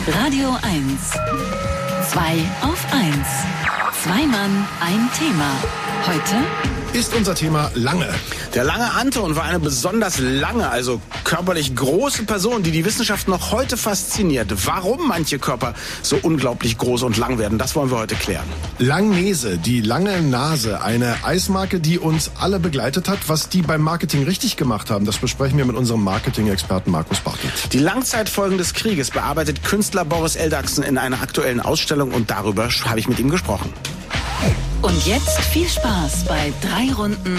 Radio 1. 2 auf 1. Zwei Mann, ein Thema. Heute ist unser Thema Lange. Der lange Anton war eine besonders lange, also körperlich große Person, die die Wissenschaft noch heute fasziniert. Warum manche Körper so unglaublich groß und lang werden, das wollen wir heute klären. Langnese, die lange Nase, eine Eismarke, die uns alle begleitet hat. Was die beim Marketing richtig gemacht haben, das besprechen wir mit unserem Marketing-Experten Markus Bartelt. Die Langzeitfolgen des Krieges bearbeitet Künstler Boris Eldagsen in einer aktuellen Ausstellung und darüber habe ich mit ihm gesprochen. und jetzt viel Spaß bei 3 Runden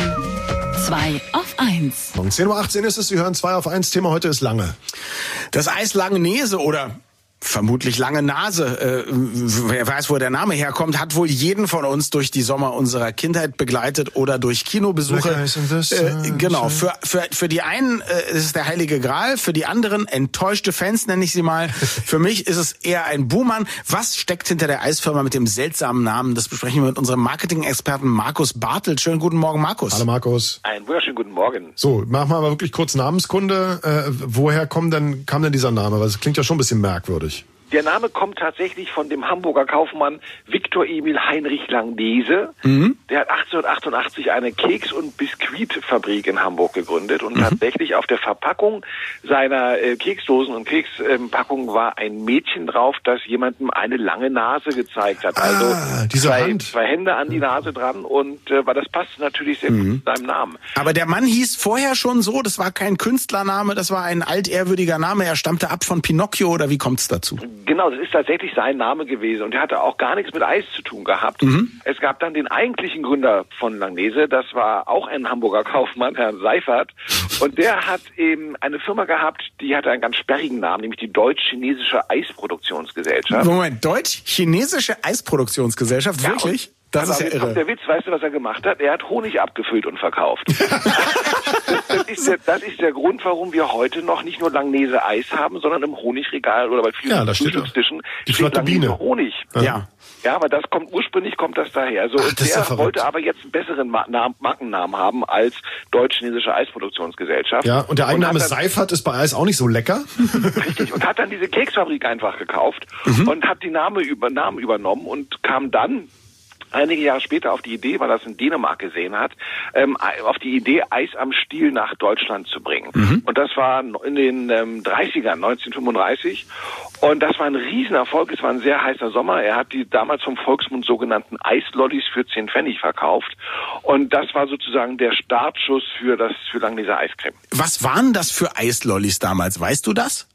2 auf 1. Um 10.18 Uhr ist es, Sie hören 2 auf 1. Thema heute ist Lange. Das Eis Langnese oder vermutlich lange Nase, wer weiß, wo der Name herkommt, hat wohl jeden von uns durch die Sommer unserer Kindheit begleitet oder durch Kinobesuche. Genau, für die einen ist es der heilige Gral, für die anderen enttäuschte Fans, nenne ich sie mal. Für mich ist es eher ein Buhmann. Was steckt hinter der Eisfirma mit dem seltsamen Namen? Das besprechen wir mit unserem Marketing-Experten Markus Bartelt. Schönen guten Morgen, Markus. Hallo Markus. Einen wunderschönen guten Morgen. So, machen wir mal wirklich kurz Namenskunde. Woher kam denn dieser Name? Weil es klingt ja schon ein bisschen merkwürdig. Der Name kommt tatsächlich von dem Hamburger Kaufmann Viktor Emil Heinrich Langnese. Der hat 1888 eine Keks- und Biskuitfabrik in Hamburg gegründet und tatsächlich auf der Verpackung seiner Keksdosen und Kekspackungen war ein Mädchen drauf, das jemandem eine lange Nase gezeigt hat. Also zwei Hände an die Nase dran und weil das passt natürlich sehr gut zu seinem Namen. Aber der Mann hieß vorher schon so, das war kein Künstlername, das war ein altehrwürdiger Name, er stammte ab von Pinocchio oder wie kommt's dazu? Genau, das ist tatsächlich sein Name gewesen und er hatte auch gar nichts mit Eis zu tun gehabt. Es gab dann den eigentlichen Gründer von Langnese, das war auch ein Hamburger Kaufmann, Herr Seifert, und der hat eben eine Firma gehabt, die hatte einen ganz sperrigen Namen, nämlich die Deutsch-Chinesische Eisproduktionsgesellschaft. Moment, Deutsch-Chinesische Eisproduktionsgesellschaft, wirklich? Das ist ja irre. Der Witz, weißt du, was er gemacht hat? Er hat Honig abgefüllt und verkauft. Das ist der Grund, warum wir heute noch nicht nur Langnese Eis haben, sondern im Honigregal oder bei vielen Frühstückstischen steht Langnese Honig. Ja. Ja, aber ursprünglich kommt das daher. Also, und der wollte aber jetzt einen besseren Markennamen haben als Deutsch-Chinesische Eisproduktionsgesellschaft. Ja, und der Eigenname Seifert ist bei Eis auch nicht so lecker. Richtig, und hat dann diese Keksfabrik einfach gekauft und hat die Namen übernommen und kam dann einige Jahre später auf die Idee, weil er es in Dänemark gesehen hat, auf die Idee, Eis am Stiel nach Deutschland zu bringen. Und das war in den 30ern, 1935. Und das war ein Riesenerfolg. Es war ein sehr heißer Sommer. Er hat die damals vom Volksmund sogenannten Eislollis für 10 Pfennig verkauft. Und das war sozusagen der Startschuss für Langnese Eiscreme. Was waren das für Eislollis damals? Weißt du das?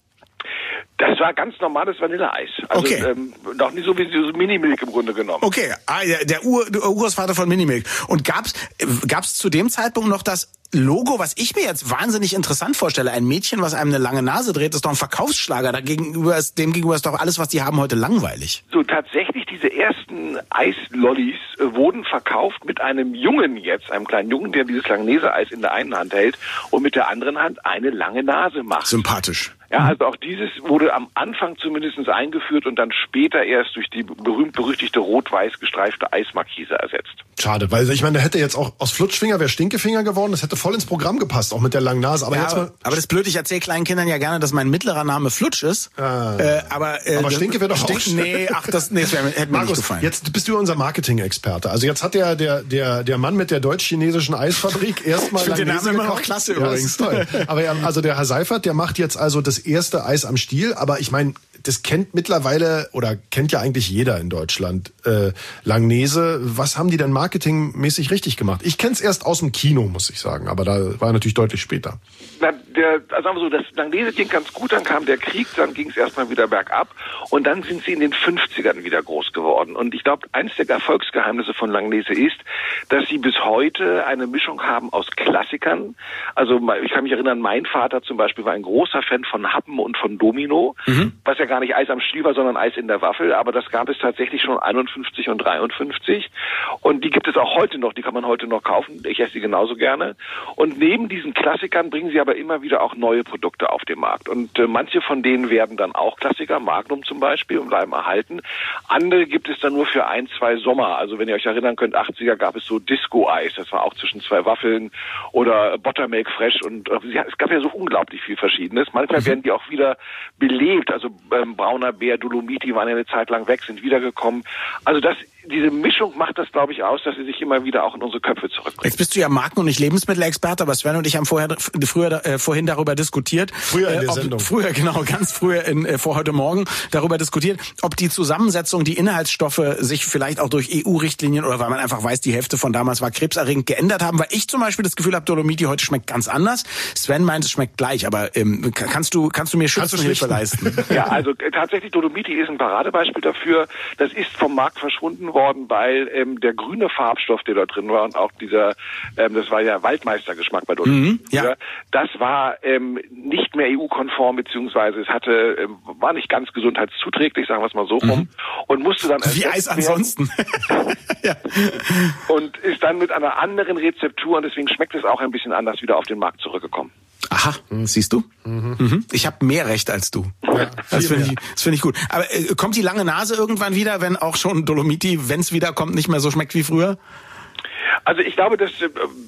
Das war ganz normales Vanilleeis. Also okay. Noch nicht so wie so Minimilk im Grunde genommen. Okay, der Urgroßvater von Minimilk. Und gab's zu dem Zeitpunkt noch das Logo, was ich mir jetzt wahnsinnig interessant vorstelle? Ein Mädchen, was einem eine lange Nase dreht, ist doch ein Verkaufsschlager. Dem gegenüber ist doch alles, was die haben, heute langweilig. So, tatsächlich, diese ersten Eislollis wurden verkauft mit einem Jungen jetzt, einem kleinen Jungen, der dieses Langnese-Eis in der einen Hand hält und mit der anderen Hand eine lange Nase macht. Sympathisch. Ja, also auch dieses wurde am Anfang zumindest eingeführt und dann später erst durch die berühmt-berüchtigte rot-weiß gestreifte Eismarkise ersetzt. Schade, weil ich meine, da hätte jetzt auch aus Flutschfinger wäre Stinkefinger geworden, das hätte voll ins Programm gepasst, auch mit der langen Nase. Aber das ist blöd, ich erzähle kleinen Kindern ja gerne, dass mein mittlerer Name Flutsch ist. Aber Stinke wäre doch auch das hätte mir nicht gefallen. Jetzt bist du unser Marketing-Experte. Also jetzt hat der Mann mit der deutsch-chinesischen Eisfabrik erstmal den Namen immer noch klasse übrigens. Toll. Aber also der Herr Seifert, der macht jetzt also das erste Eis am Stiel, aber ich meine, das kennt mittlerweile oder kennt ja eigentlich jeder in Deutschland. Langnese, was haben die denn marketingmäßig richtig gemacht? Ich kenn's erst aus dem Kino, muss ich sagen, aber da war natürlich deutlich später. Sagen wir so, das Langnese ging ganz gut, dann kam der Krieg, dann ging es erstmal wieder bergab und dann sind sie in den 50ern wieder groß geworden. Und ich glaube, eines der Erfolgsgeheimnisse von Langnese ist, dass sie bis heute eine Mischung haben aus Klassikern. Also ich kann mich erinnern, mein Vater zum Beispiel war ein großer Fan von Happen und von Domino, was ja gar nicht Eis am Stiel war, sondern Eis in der Waffel, aber das gab es tatsächlich schon 51 und 53 und die gibt es auch heute noch, die kann man heute noch kaufen, ich esse sie genauso gerne und neben diesen Klassikern bringen sie aber immer wieder auch neue Produkte auf den Markt und manche von denen werden dann auch Klassiker, Magnum zum Beispiel und bleiben erhalten, andere gibt es dann nur für 1, 2 Sommer, also wenn ihr euch erinnern könnt, 80er gab es so Disco-Eis, das war auch zwischen 2 Waffeln oder Buttermilk Fresh und es gab ja so unglaublich viel Verschiedenes, manchmal werden die auch wieder belebt, also Brauner Bär, Dolomiti waren ja eine Zeit lang weg, sind wiedergekommen. Also diese Mischung macht das, glaube ich, aus, dass sie sich immer wieder auch in unsere Köpfe zurückbringt. Jetzt bist du ja Marken- und nicht Lebensmittelexperte, aber Sven und ich haben vorhin darüber diskutiert. Früher in der Sendung. Ganz früher vor heute Morgen darüber diskutiert, ob die Zusammensetzung, die Inhaltsstoffe sich vielleicht auch durch EU-Richtlinien oder weil man einfach weiß, die Hälfte von damals war krebserregend, geändert haben, weil ich zum Beispiel das Gefühl habe, Dolomiti heute schmeckt ganz anders. Sven meint, es schmeckt gleich, aber kannst du mir Schützenhilfe leisten? Ja, also tatsächlich Dolomiti ist ein Paradebeispiel dafür. Das ist vom Markt verschwunden worden, weil der grüne Farbstoff, der da drin war und auch dieser, das war ja Waldmeistergeschmack bei Dolomiti. Ja. Das war nicht mehr EU-konform, beziehungsweise es war nicht ganz gesundheitszuträglich, sagen wir es mal so rum, und musste dann wie Eis ansonsten. Ja. Und ist dann mit einer anderen Rezeptur und deswegen schmeckt es auch ein bisschen anders wieder auf den Markt zurückgekommen. Aha, siehst du? Ich habe mehr Recht als du. Ja, das finde ich gut. Aber kommt die lange Nase irgendwann wieder, wenn auch schon Dolomiti, wenn es wiederkommt, nicht mehr so schmeckt wie früher? Also ich glaube, dass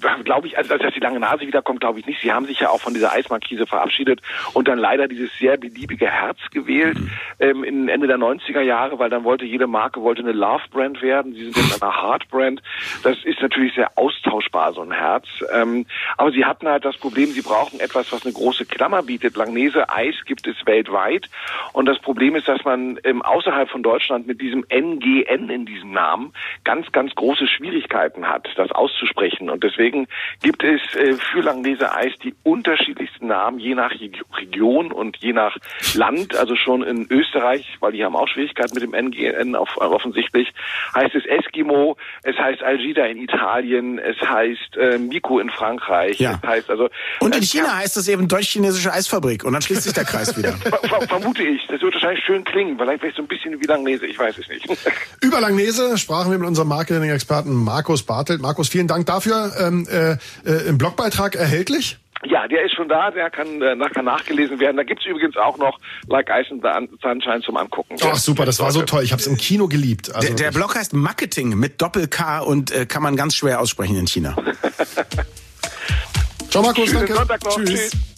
die lange Nase wiederkommt, glaube ich nicht. Sie haben sich ja auch von dieser Eismarkise verabschiedet und dann leider dieses sehr beliebige Herz gewählt in Ende der 90er Jahre, weil dann jede Marke eine Love-Brand werden. Sie sind jetzt eine Heart-Brand. Das ist natürlich sehr austauschbar, so ein Herz. Aber sie hatten halt das Problem, sie brauchen etwas, was eine große Klammer bietet. Langnese Eis gibt es weltweit und das Problem ist, dass man außerhalb von Deutschland mit diesem NGN in diesem Namen ganz, ganz große Schwierigkeiten hat, das auszusprechen. Und deswegen gibt es für Langnese Eis die unterschiedlichsten Namen, je nach Region und je nach Land. Also schon in Österreich, weil die haben auch Schwierigkeiten mit dem NGN offensichtlich, heißt es Eskimo, es heißt Algida in Italien, es heißt Miko in Frankreich. Ja. Es heißt also, und in China heißt es eben Deutsch-Chinesische Eisfabrik. Und dann schließt sich der Kreis wieder. Vermute ich. Das wird wahrscheinlich schön klingen. Vielleicht so ein bisschen wie Langnese, ich weiß es nicht. Über Langnese sprachen wir mit unserem Marketing-Experten Markus Bartelt. Markus, vielen Dank dafür. Im Blogbeitrag erhältlich? Ja, der ist schon da, der kann nachgelesen werden. Da gibt's übrigens auch noch Like Ice and Sunshine zum Angucken. Ach super, das war so toll. Ich habe es im Kino geliebt. Also der Blog heißt Marketing mit Doppel-K und kann man ganz schwer aussprechen in China. Ciao Markus, Schönen danke. Sonntag noch. Tschüss.